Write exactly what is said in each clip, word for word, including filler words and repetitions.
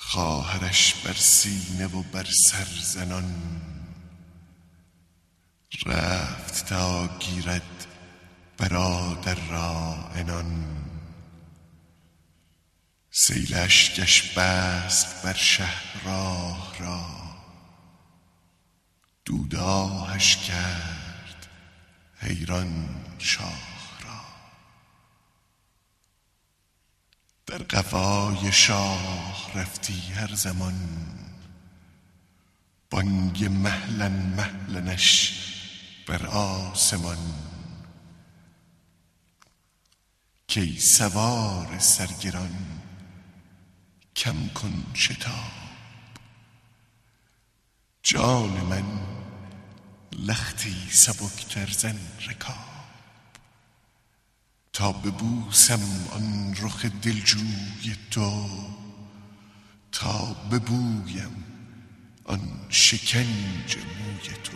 خواهرش بر سینه و بر سر زنان، رفت تا گیرد برادر را عنان. سیل اشکش بست بر شهر راه را، دوداهش کرد حیران شاه را. در قفای شاه رفتی هر زمان، بانگ مهلن مهلنش بر آسمان. کی سوار سرگران کم کن شتاب، جان من لختی سبکتر زن رکاب. تا ببوسم آن رخ دلجوی تو، تا ببویم آن شکنج موی تو.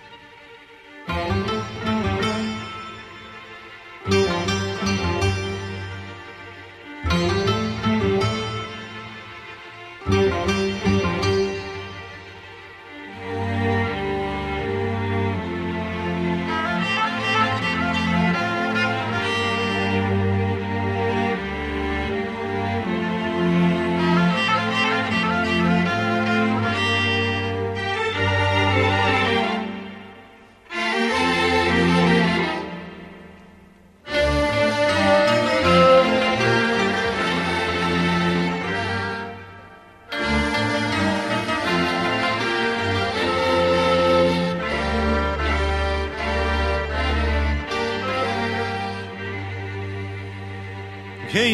کی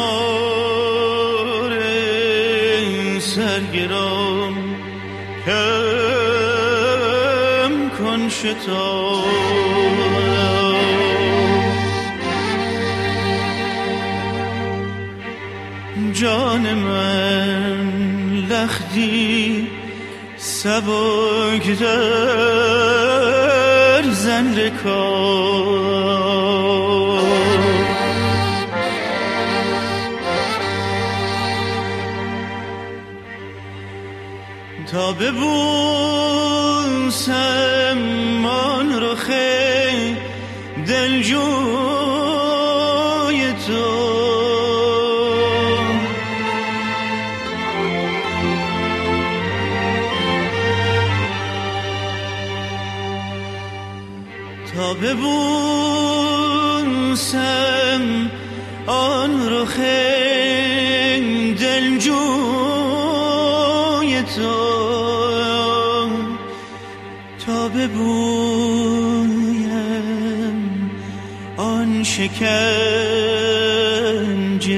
سوار سرگران کم کن شتاب، جان من لختی سبک در زن رکاب. تا ببوسم آن رخ دلجوی تو، تا ببوسم آن رخ دلجوی تو، تا ببویم آن شکنج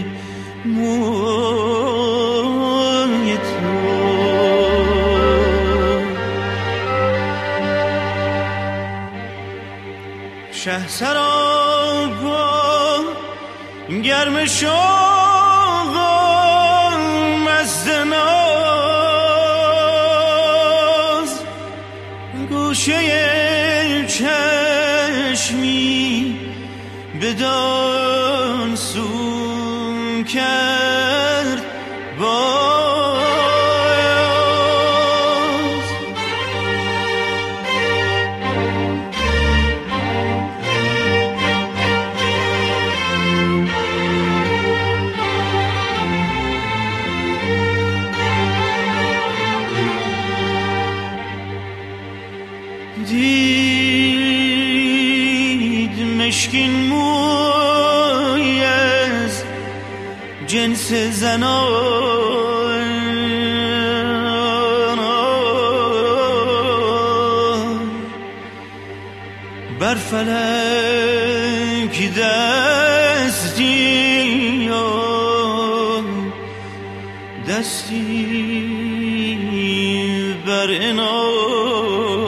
موی تو. شه سراپا گرم شوق و مست ناز، گوشه چشمی بدان سو کرد باز. دید مشکین موی از جنس زنان، بر فلک دستی و دستی بر عنان.